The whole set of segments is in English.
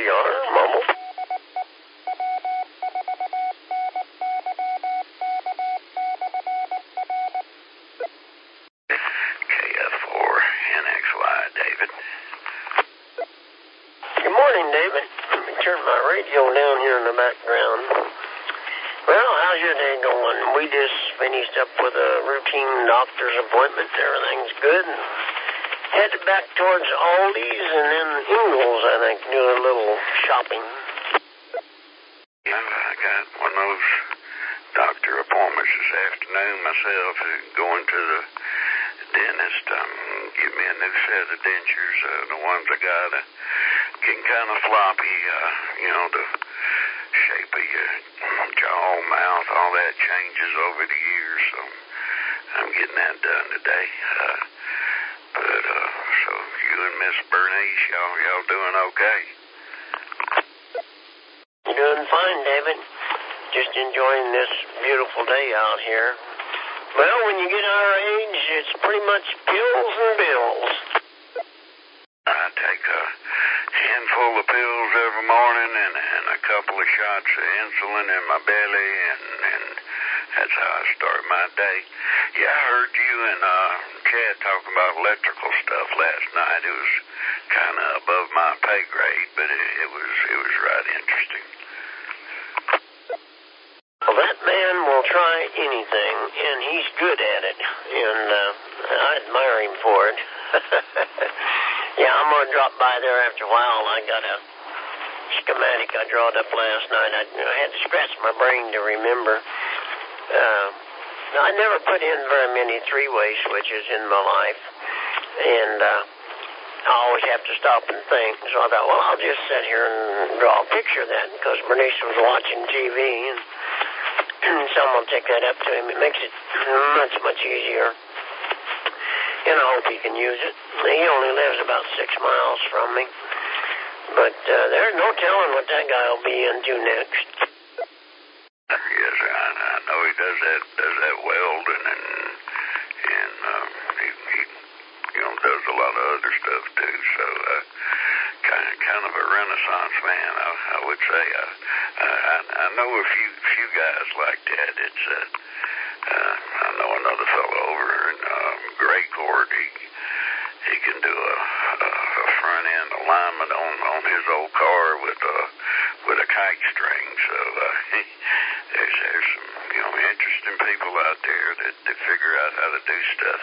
are, mumble. KF4NXY, David. Good morning, David. Let me turn my radio down here in the background. Well, how's your day going? We just finished up with a routine doctor's appointment. Everything's good. Headed back towards Aldi's and then Ingles, I think, do a little shopping. Yeah, I got one of those doctor appointments this afternoon myself, going to the dentist. Give me a new set of dentures. The ones I got getting kind of floppy. The shape of your jaw, mouth, all that changes over the years, so I'm getting that done today. So you and Miss Bernice, y'all doing okay? Doing fine, David. Just enjoying this beautiful day out here. Well, when you get our age, it's pretty much pills and bills. I take a handful of pills every morning and a couple of shots of insulin in my belly, and that's how I start my day. Yeah, I heard you and Chad talking about electrical stuff last night. It was kind of above my pay grade, but it was right interesting. Well, that man will try anything, and he's good at it, and I admire him for it. Yeah, I'm going to drop by there after a while. I got a schematic I drawed up last night. I had to scratch my brain to remember. I never put in very many three-way switches in my life, and I always have to stop and think. So I thought, well, I'll just sit here and draw a picture of that, because Bernice was watching TV, and someone will take that up to him. It makes it much, much easier. And I hope he can use it. He only lives about 6 miles from me. But there's no telling what that guy will be into next. Yes, I know he does that welding and he does a lot of other stuff too. So kind of a renaissance man, I would say. I know a few guys like that. It's I know another fellow over in Gray Court. He can do a front end alignment on his old car with a kite string. So there's some interesting people out there that figure out how to do stuff.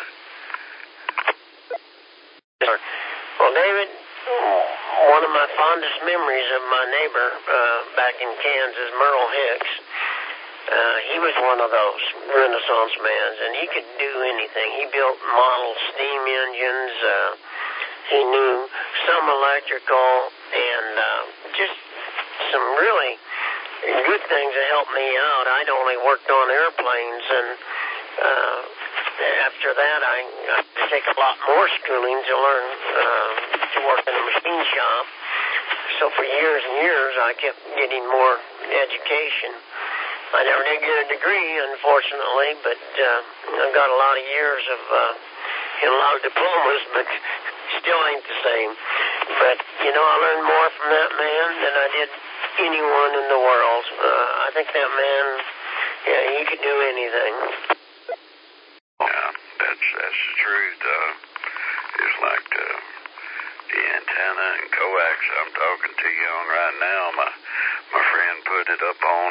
Well, David, one of my fondest memories of my neighbor back in Kansas, Merle Hicks, he was one of those Renaissance men, and he could do anything. He built model steam engines. He knew some electrical, and just some really good things that helped me out. I'd only worked on airplanes, and after that, I had to take a lot more schooling to learn to work in a machine shop. So for years and years, I kept getting more education. I never did get a degree, unfortunately, but I've got a lot of years of and a lot of diplomas, but still ain't the same. But, I learned more from that man than I did anyone in the world. I think that man, he could do anything. Yeah, that's the truth. It's like the antenna and coax I'm talking to you on right now. My friend put it up on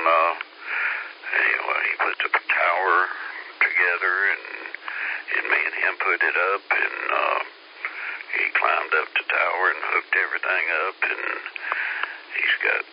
he put the tower together, and me and him put it up, and he climbed up the tower and hooked everything up, and he's got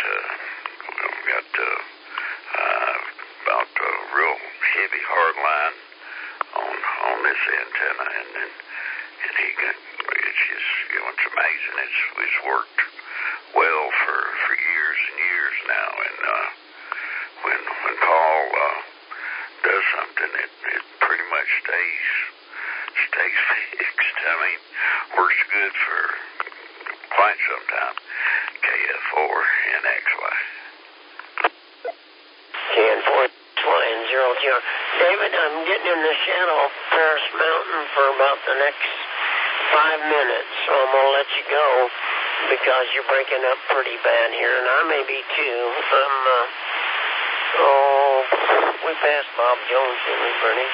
about a real heavy hard line on this antenna, and he got, it's just, it's amazing. It's worked well for years and years now, and when Paul does something, it pretty much stays fixed. I mean, works good for quite some time. KF4NXY. KN4NXY and 0TR. David, I'm getting in the shadow of Paris Mountain for about the next 5 minutes, so I'm going to let you go. because you're breaking up pretty bad here, and I may be too. We passed Bob Jones, didn't we, Bernice?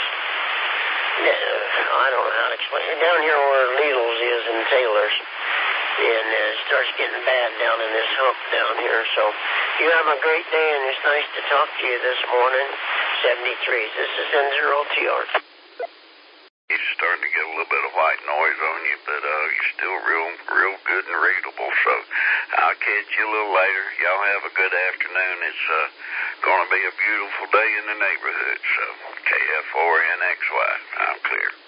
I don't know how to explain it. Down here where Lidl's is in Taylor's, and it starts getting bad down in this hump down here. So you have a great day, and it's nice to talk to you this morning. 73s. This is N0TR. You're starting to get a little bit of white noise on you, but you're still real good and readable. So I'll catch you a little later. Y'all have a good afternoon. It's going to be a beautiful day in the neighborhood. So KF4NXY. I'm clear.